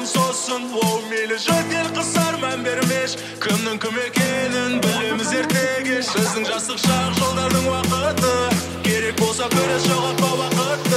кім сосын оу мейлі жөтел қысар мән бермеш кімнің кім екенін білеміз ерте кеш біздің жастық шақ жолдардың уақыты керек болса көрес жоғалтпа уақыт